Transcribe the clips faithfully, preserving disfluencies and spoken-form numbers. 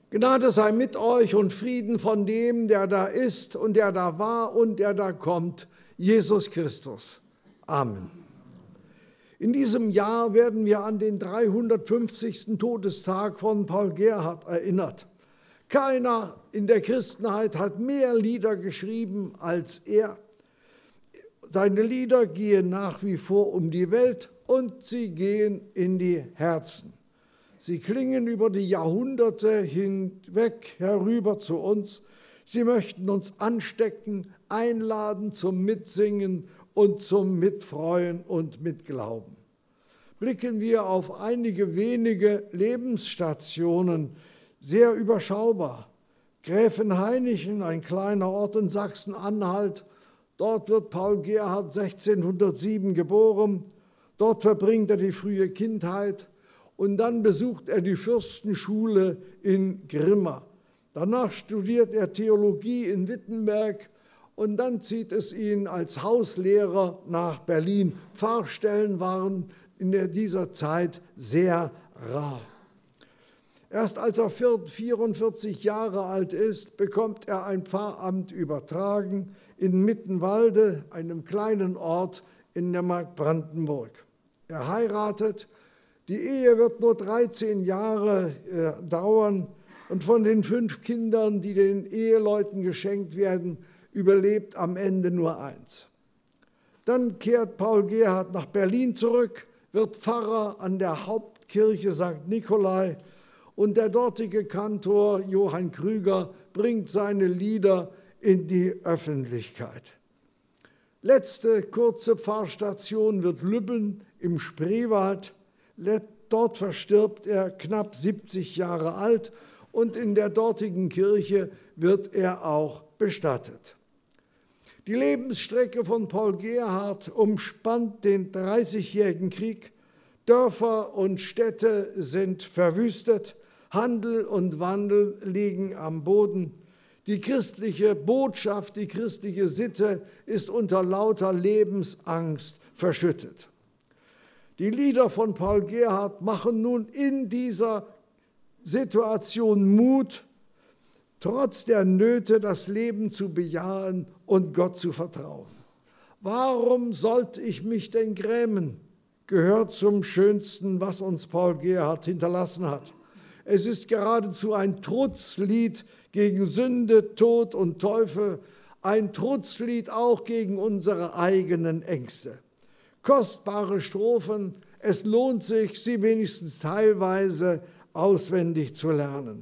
Gnade sei mit euch und Frieden von dem, der da ist und der da war und der da kommt, Jesus Christus. Amen. In diesem Jahr werden wir an den dreihundertfünfzigsten Todestag von Paul Gerhardt erinnert. Keiner in der Christenheit hat mehr Lieder geschrieben als er. Seine Lieder gehen nach wie vor um die Welt und sie gehen in die Herzen. Sie klingen über die Jahrhunderte hinweg herüber zu uns. Sie möchten uns anstecken, einladen zum Mitsingen und zum Mitfreuen und Mitglauben. Blicken wir auf einige wenige Lebensstationen, sehr überschaubar. Gräfenhainichen, ein kleiner Ort in Sachsen-Anhalt. Dort wird Paul Gerhardt sechzehnhundertsieben geboren. Dort verbringt er die frühe Kindheit. Und dann besucht er die Fürstenschule in Grimma. Danach studiert er Theologie in Wittenberg und dann zieht es ihn als Hauslehrer nach Berlin. Pfarrstellen waren in dieser Zeit sehr rar. Erst als er vierundvierzig Jahre alt ist, bekommt er ein Pfarramt übertragen in Mittenwalde, einem kleinen Ort in der Mark Brandenburg. Er heiratet. Die Ehe wird nur dreizehn Jahre äh, dauern und von den fünf Kindern, die den Eheleuten geschenkt werden, überlebt am Ende nur eins. Dann kehrt Paul Gerhardt nach Berlin zurück, wird Pfarrer an der Hauptkirche Sankt Nikolai und der dortige Kantor Johann Krüger bringt seine Lieder in die Öffentlichkeit. Letzte kurze Pfarrstation wird Lübben im Spreewald. Dort verstirbt er knapp siebzig Jahre alt und in der dortigen Kirche wird er auch bestattet. Die Lebensstrecke von Paul Gerhardt umspannt den Dreißigjährigen Krieg. Dörfer und Städte sind verwüstet, Handel und Wandel liegen am Boden. Die christliche Botschaft, die christliche Sitte ist unter lauter Lebensangst verschüttet. Die Lieder von Paul Gerhardt machen nun in dieser Situation Mut, trotz der Nöte das Leben zu bejahen und Gott zu vertrauen. Warum sollte ich mich denn grämen? Gehört zum Schönsten, was uns Paul Gerhardt hinterlassen hat. Es ist geradezu ein Trutzlied gegen Sünde, Tod und Teufel, ein Trutzlied auch gegen unsere eigenen Ängste. Kostbare Strophen, es lohnt sich, sie wenigstens teilweise auswendig zu lernen.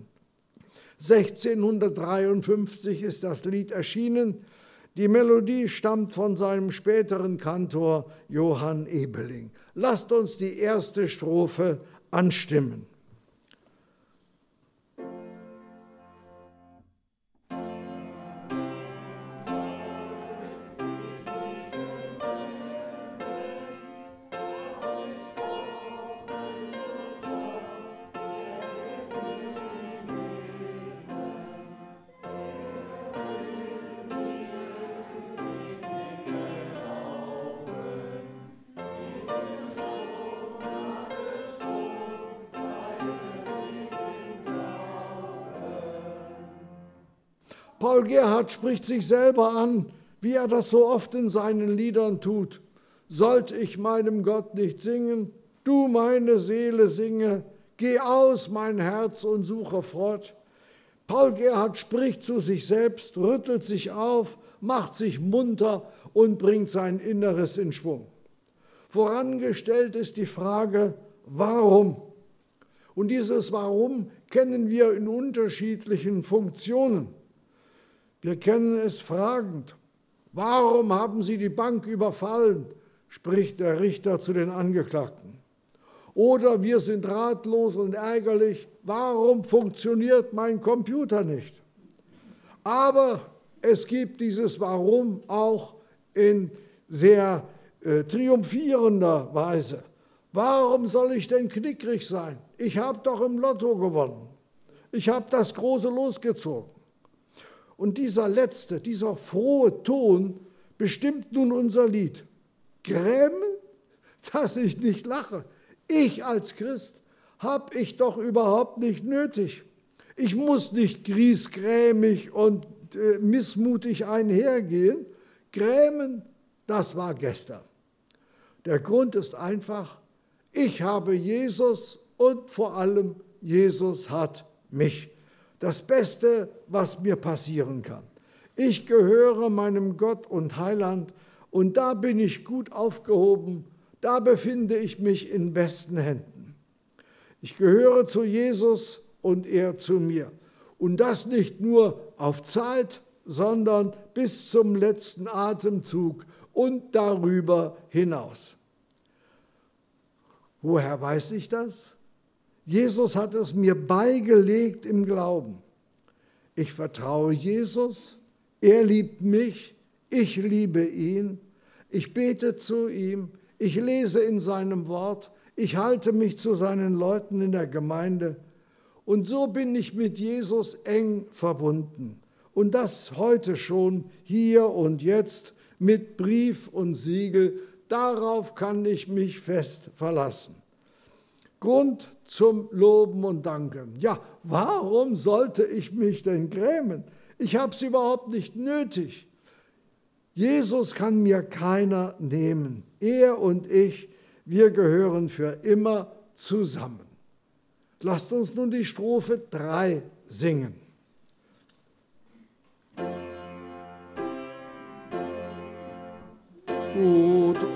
sechzehnhundertdreiundfünfzig ist das Lied erschienen. Die Melodie stammt von seinem späteren Kantor Johann Ebeling. Lasst uns die erste Strophe anstimmen. Paul Gerhardt spricht sich selber an, wie er das so oft in seinen Liedern tut. Sollte ich meinem Gott nicht singen, du meine Seele singe, geh aus, mein Herz, und suche fort. Paul Gerhardt spricht zu sich selbst, rüttelt sich auf, macht sich munter und bringt sein Inneres in Schwung. Vorangestellt ist die Frage, warum? Und dieses Warum kennen wir in unterschiedlichen Funktionen. Wir kennen es fragend. Warum haben Sie die Bank überfallen? Spricht der Richter zu den Angeklagten. Oder wir sind ratlos und ärgerlich. Warum funktioniert mein Computer nicht? Aber es gibt dieses Warum auch in sehr äh, triumphierender Weise. Warum soll ich denn knickrig sein? Ich habe doch im Lotto gewonnen. Ich habe das große Los gezogen. Und dieser letzte, dieser frohe Ton bestimmt nun unser Lied. Grämen, dass ich nicht lache. Ich als Christ habe ich doch überhaupt nicht nötig. Ich muss nicht griesgrämig und äh, missmutig einhergehen. Grämen, das war gestern. Der Grund ist einfach, ich habe Jesus und vor allem Jesus hat mich. Das Beste, was mir passieren kann. Ich gehöre meinem Gott und Heiland und da bin ich gut aufgehoben, da befinde ich mich in besten Händen. Ich gehöre zu Jesus und er zu mir. Und das nicht nur auf Zeit, sondern bis zum letzten Atemzug und darüber hinaus. Woher weiß ich das? Jesus hat es mir beigelegt im Glauben. Ich vertraue Jesus, er liebt mich, ich liebe ihn, ich bete zu ihm, ich lese in seinem Wort, ich halte mich zu seinen Leuten in der Gemeinde und so bin ich mit Jesus eng verbunden. Und das heute schon, hier und jetzt, mit Brief und Siegel, darauf kann ich mich fest verlassen. Grund zum Loben und Danken. Ja, warum sollte ich mich denn grämen? Ich habe es überhaupt nicht nötig. Jesus kann mir keiner nehmen. Er und ich, wir gehören für immer zusammen. Lasst uns nun die Strophe drei singen. Oh, du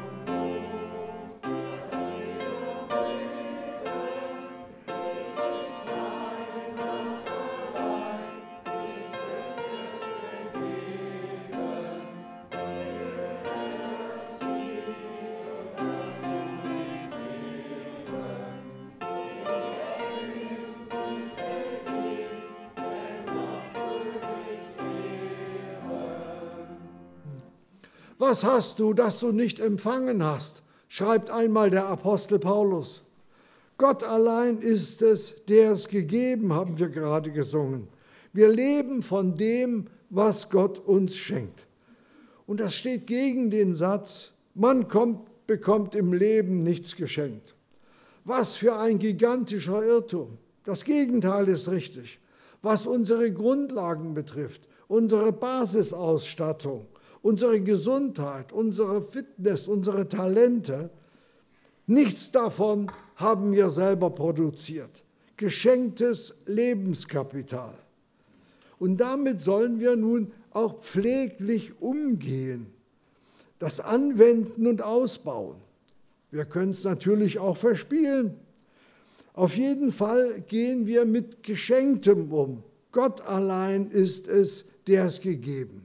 Was hast du, das du nicht empfangen hast? Schreibt einmal der Apostel Paulus. Gott allein ist es, der es gegeben, haben wir gerade gesungen. Wir leben von dem, was Gott uns schenkt. Und das steht gegen den Satz, man kommt, bekommt im Leben nichts geschenkt. Was für ein gigantischer Irrtum. Das Gegenteil ist richtig. Was unsere Grundlagen betrifft, unsere Basisausstattung, unsere Gesundheit, unsere Fitness, unsere Talente, nichts davon haben wir selber produziert. Geschenktes Lebenskapital. Und damit sollen wir nun auch pfleglich umgehen, das anwenden und ausbauen. Wir können es natürlich auch verspielen. Auf jeden Fall gehen wir mit Geschenktem um. Gott allein ist es, der es gegeben.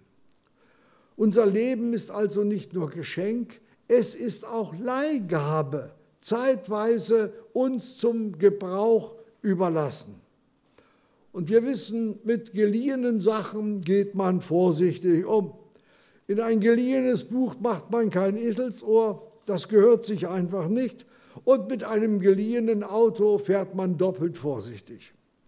Unser Leben ist also nicht nur Geschenk, es ist auch Leihgabe, zeitweise uns zum Gebrauch überlassen. Und wir wissen, mit geliehenen Sachen geht man vorsichtig um. In ein geliehenes Buch macht man kein Eselsohr, das gehört sich einfach nicht. Und mit einem geliehenen Auto fährt man doppelt vorsichtig.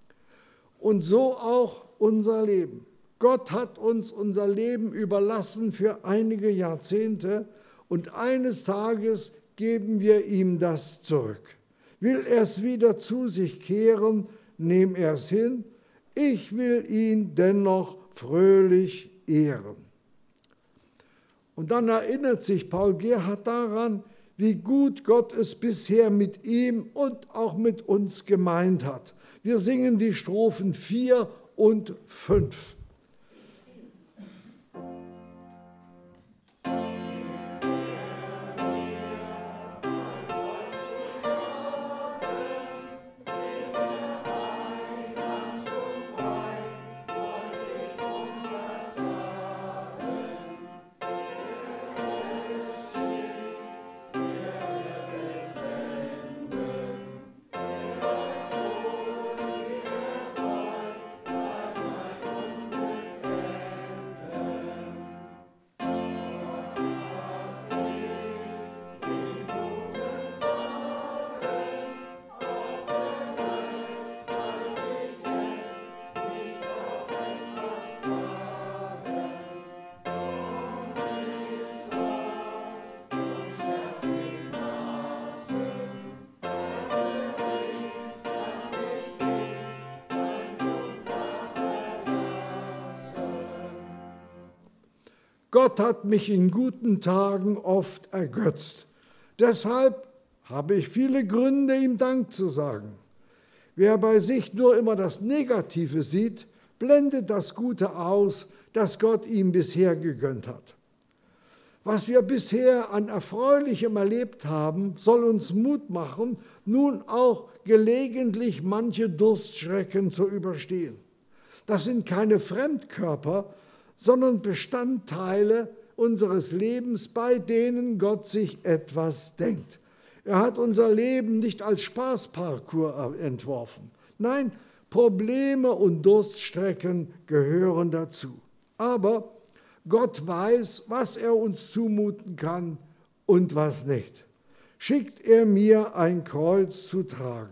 Und so auch unser Leben. Gott hat uns unser Leben überlassen für einige Jahrzehnte und eines Tages geben wir ihm das zurück. Will er es wieder zu sich kehren, nehm er es hin. Ich will ihn dennoch fröhlich ehren. Und dann erinnert sich Paul Gerhard daran, wie gut Gott es bisher mit ihm und auch mit uns gemeint hat. Wir singen die Strophen vier und fünf. Gott hat mich in guten Tagen oft ergötzt. Deshalb habe ich viele Gründe, ihm Dank zu sagen. Wer bei sich nur immer das Negative sieht, blendet das Gute aus, das Gott ihm bisher gegönnt hat. Was wir bisher an Erfreulichem erlebt haben, soll uns Mut machen, nun auch gelegentlich manche Durststrecken zu überstehen. Das sind keine Fremdkörper, sondern Bestandteile unseres Lebens, bei denen Gott sich etwas denkt. Er hat unser Leben nicht als Spaßparcours entworfen. Nein, Probleme und Durststrecken gehören dazu. Aber Gott weiß, was er uns zumuten kann und was nicht. Schickt er mir ein Kreuz zu tragen.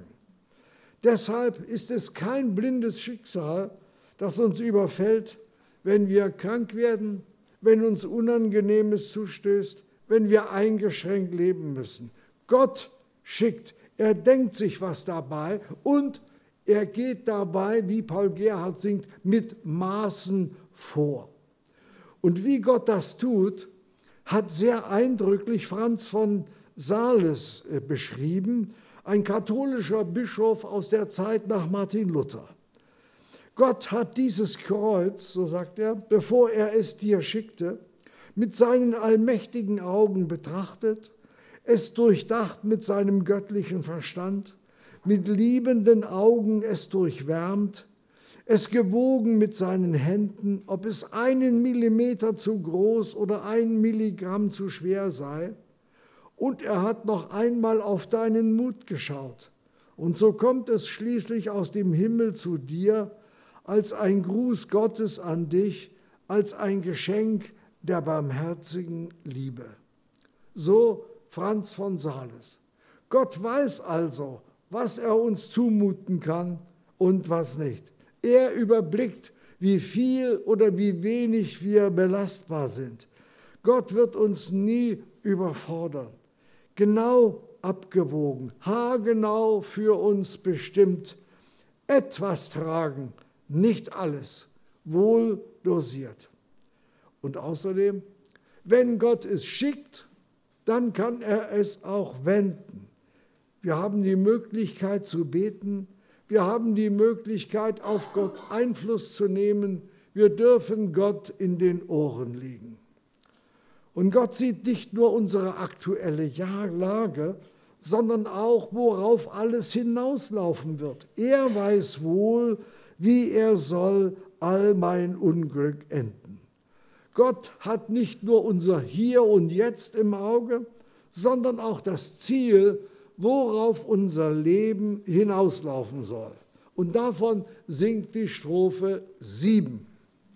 Deshalb ist es kein blindes Schicksal, das uns überfällt, wenn wir krank werden, wenn uns Unangenehmes zustößt, wenn wir eingeschränkt leben müssen. Gott schickt, er denkt sich was dabei und er geht dabei, wie Paul Gerhardt singt, mit Maßen vor. Und wie Gott das tut, hat sehr eindrücklich Franz von Sales beschrieben, ein katholischer Bischof aus der Zeit nach Martin Luther. Gott hat dieses Kreuz, so sagt er, bevor er es dir schickte, mit seinen allmächtigen Augen betrachtet, es durchdacht mit seinem göttlichen Verstand, mit liebenden Augen es durchwärmt, es gewogen mit seinen Händen, ob es einen Millimeter zu groß oder ein Milligramm zu schwer sei. Und er hat noch einmal auf deinen Mut geschaut. Und so kommt es schließlich aus dem Himmel zu dir, als ein Gruß Gottes an dich, als ein Geschenk der barmherzigen Liebe. So Franz von Sales. Gott weiß also, was er uns zumuten kann und was nicht. Er überblickt, wie viel oder wie wenig wir belastbar sind. Gott wird uns nie überfordern. Genau abgewogen, haargenau für uns bestimmt. Etwas tragen, nicht alles, wohl dosiert. Und außerdem, wenn Gott es schickt, dann kann er es auch wenden. Wir haben die Möglichkeit zu beten, wir haben die Möglichkeit, auf Gott Einfluss zu nehmen, wir dürfen Gott in den Ohren liegen. Und Gott sieht nicht nur unsere aktuelle Lage, sondern auch, worauf alles hinauslaufen wird. Er weiß wohl, wie er soll all mein Unglück enden. Gott hat nicht nur unser Hier und Jetzt im Auge, sondern auch das Ziel, worauf unser Leben hinauslaufen soll. Und davon singt die Strophe sieben.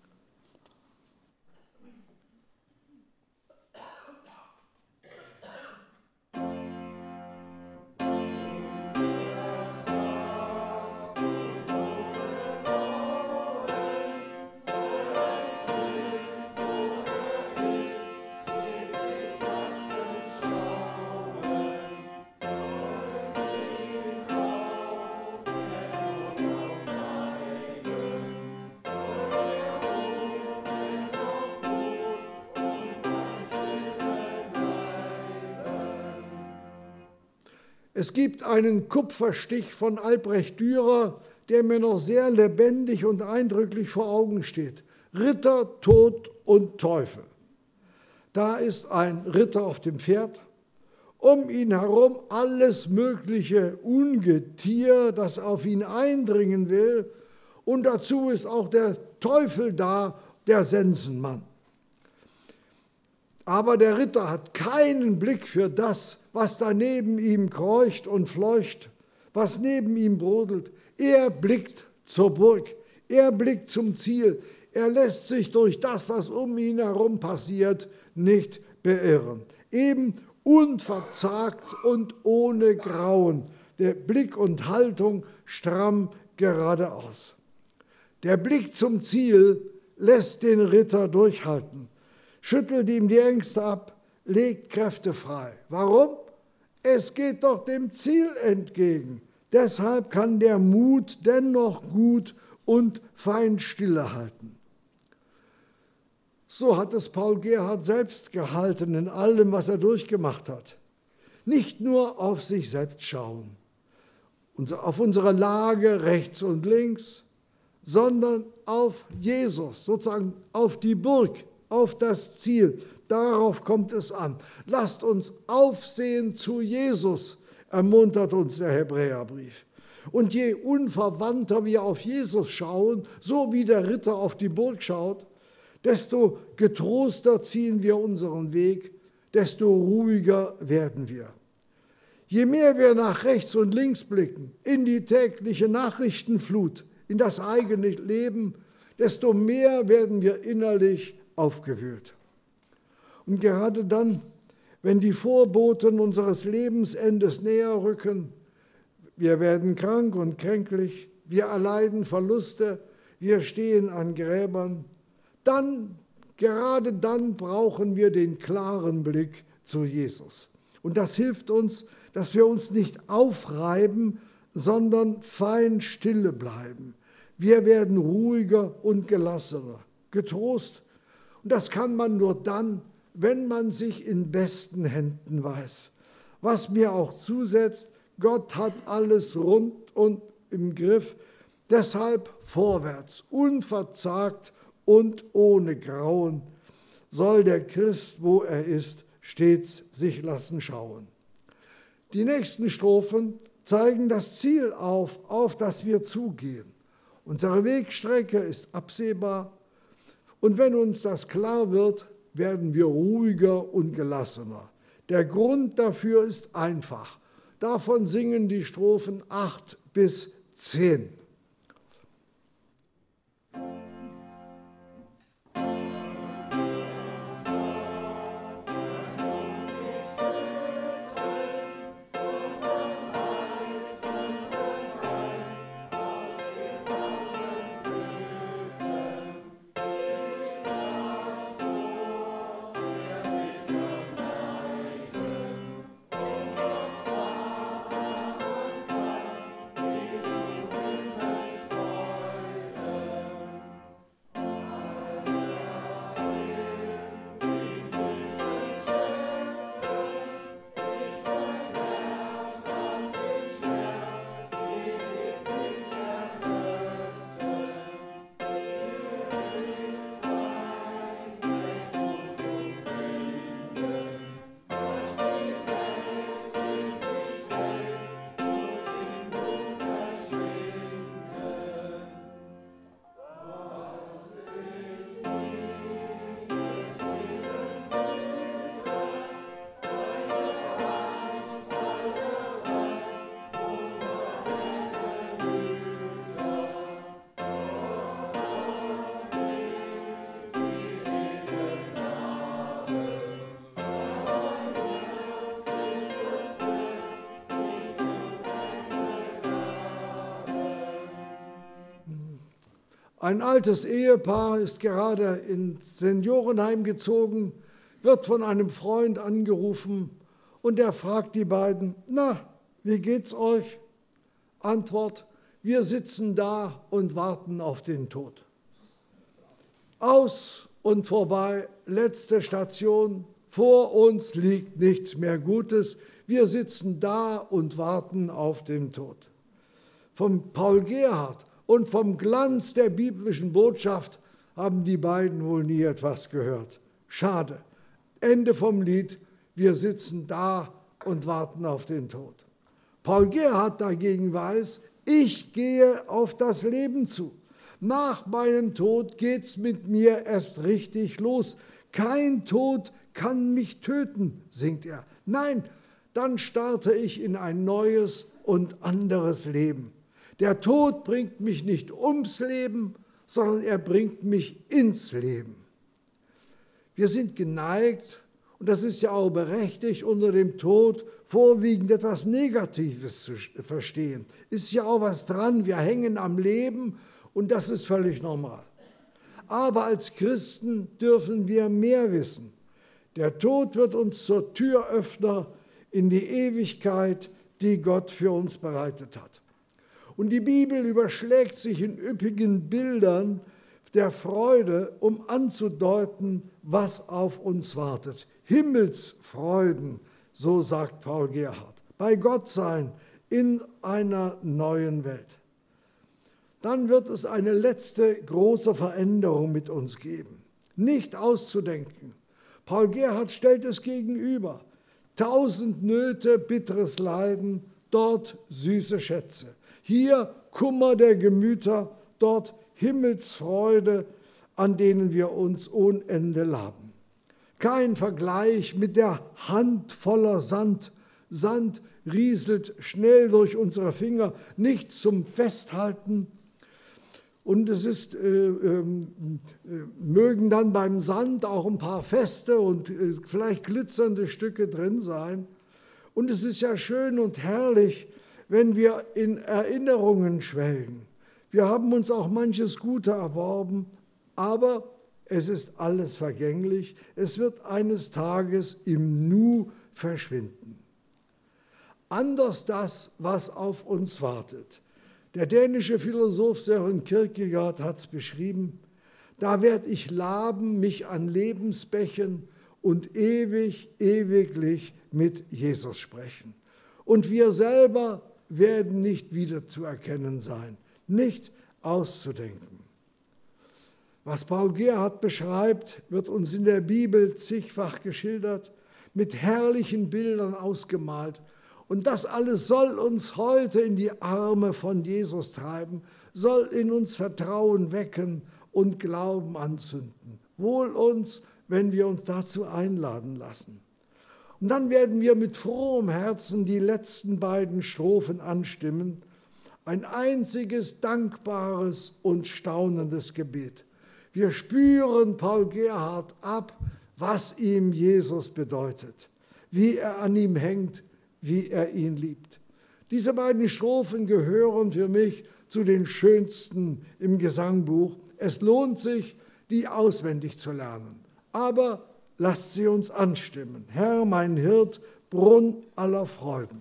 Es gibt einen Kupferstich von Albrecht Dürer, der mir noch sehr lebendig und eindrücklich vor Augen steht. Ritter, Tod und Teufel. Da ist ein Ritter auf dem Pferd, um ihn herum alles mögliche Ungetier, das auf ihn eindringen will, und dazu ist auch der Teufel da, der Sensenmann. Aber der Ritter hat keinen Blick für das, was da neben ihm kreucht und fleucht, was neben ihm brodelt. Er blickt zur Burg, er blickt zum Ziel. Er lässt sich durch das, was um ihn herum passiert, nicht beirren. Eben unverzagt und ohne Grauen, der Blick und Haltung stramm geradeaus. Der Blick zum Ziel lässt den Ritter durchhalten, schüttelt ihm die Ängste ab, legt Kräfte frei. Warum? Es geht doch dem Ziel entgegen. Deshalb kann der Mut dennoch gut und fein stillehalten. So hat es Paul Gerhard selbst gehalten in allem, was er durchgemacht hat. Nicht nur auf sich selbst schauen, auf unsere Lage rechts und links, sondern auf Jesus, sozusagen auf die Burg, auf das Ziel. Darauf kommt es an. Lasst uns aufsehen zu Jesus, ermuntert uns der Hebräerbrief. Und je unverwandter wir auf Jesus schauen, so wie der Ritter auf die Burg schaut, desto getroster ziehen wir unseren Weg, desto ruhiger werden wir. Je mehr wir nach rechts und links blicken, in die tägliche Nachrichtenflut, in das eigene Leben, desto mehr werden wir innerlich aufgewühlt. Und gerade dann, wenn die Vorboten unseres Lebensendes näher rücken, wir werden krank und kränklich, wir erleiden Verluste, wir stehen an Gräbern, dann, gerade dann brauchen wir den klaren Blick zu Jesus. Und das hilft uns, dass wir uns nicht aufreiben, sondern fein stille bleiben. Wir werden ruhiger und gelassener, getrost. Und das kann man nur dann, wenn man sich in besten Händen weiß. Was mir auch zusetzt, Gott hat alles rund und im Griff. Deshalb vorwärts, unverzagt und ohne Grauen, soll der Christ, wo er ist, stets sich lassen schauen. Die nächsten Strophen zeigen das Ziel auf, auf das wir zugehen. Unsere Wegstrecke ist absehbar und wenn uns das klar wird, werden wir ruhiger und gelassener. Der Grund dafür ist einfach. Davon singen die Strophen acht bis zehn. Ein altes Ehepaar ist gerade ins Seniorenheim gezogen, wird von einem Freund angerufen und er fragt die beiden, na, wie geht's euch? Antwort, wir sitzen da und warten auf den Tod. Aus und vorbei, letzte Station, vor uns liegt nichts mehr Gutes, wir sitzen da und warten auf den Tod. Vom Paul Gerhard und vom Glanz der biblischen Botschaft haben die beiden wohl nie etwas gehört. Schade. Ende vom Lied, wir sitzen da und warten auf den Tod. Paul Gerhard dagegen weiß, ich gehe auf das Leben zu. Nach meinem Tod geht's mit mir erst richtig los. Kein Tod kann mich töten, singt er. Nein, dann starte ich in ein neues und anderes Leben. Der Tod bringt mich nicht ums Leben, sondern er bringt mich ins Leben. Wir sind geneigt, und das ist ja auch berechtigt, unter dem Tod vorwiegend etwas Negatives zu verstehen. Ist ja auch was dran, wir hängen am Leben und das ist völlig normal. Aber als Christen dürfen wir mehr wissen. Der Tod wird uns zur Türöffner in die Ewigkeit, die Gott für uns bereitet hat. Und die Bibel überschlägt sich in üppigen Bildern der Freude, um anzudeuten, was auf uns wartet. Himmelsfreuden, so sagt Paul Gerhardt. Bei Gott sein in einer neuen Welt. Dann wird es eine letzte große Veränderung mit uns geben. Nicht auszudenken. Paul Gerhardt stellt es gegenüber. Tausend Nöte, bitteres Leiden, dort süße Schätze. Hier Kummer der Gemüter, dort Himmelsfreude, an denen wir uns ohne Ende laben. Kein Vergleich mit der Hand voller Sand. Sand rieselt schnell durch unsere Finger, nichts zum Festhalten. Und es ist, äh, äh, mögen dann beim Sand auch ein paar feste und äh, vielleicht glitzernde Stücke drin sein. Und es ist ja schön und herrlich, wenn wir in Erinnerungen schwelgen. Wir haben uns auch manches Gute erworben, aber es ist alles vergänglich. Es wird eines Tages im Nu verschwinden. Anders das, was auf uns wartet. Der dänische Philosoph Søren Kierkegaard hat es beschrieben: Da werd ich laben mich an Lebensbächen und ewig, ewiglich mit Jesus sprechen. Und wir selber werden nicht wiederzuerkennen sein, nicht auszudenken. Was Paul Gerhardt beschreibt, wird uns in der Bibel zigfach geschildert, mit herrlichen Bildern ausgemalt. Und das alles soll uns heute in die Arme von Jesus treiben, soll in uns Vertrauen wecken und Glauben anzünden. Wohl uns, wenn wir uns dazu einladen lassen. Und dann werden wir mit frohem Herzen die letzten beiden Strophen anstimmen. Ein einziges, dankbares und staunendes Gebet. Wir spüren Paul Gerhardt ab, was ihm Jesus bedeutet, wie er an ihm hängt, wie er ihn liebt. Diese beiden Strophen gehören für mich zu den schönsten im Gesangbuch. Es lohnt sich, die auswendig zu lernen. Aber lasst sie uns anstimmen. Herr, mein Hirt, Brunn aller Freuden.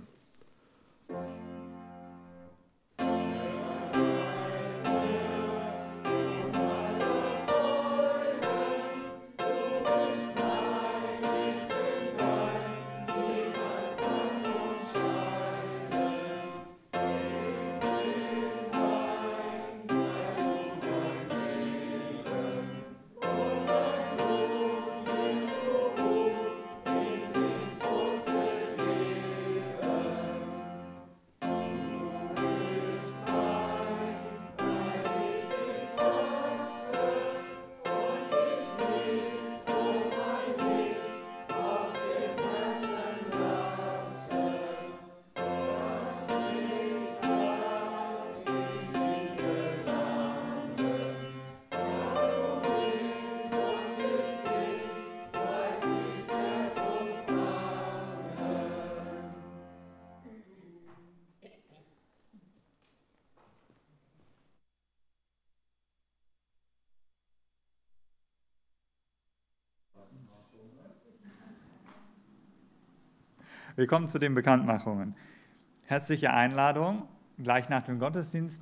Wir kommen zu den Bekanntmachungen. Herzliche Einladung, gleich nach dem Gottesdienst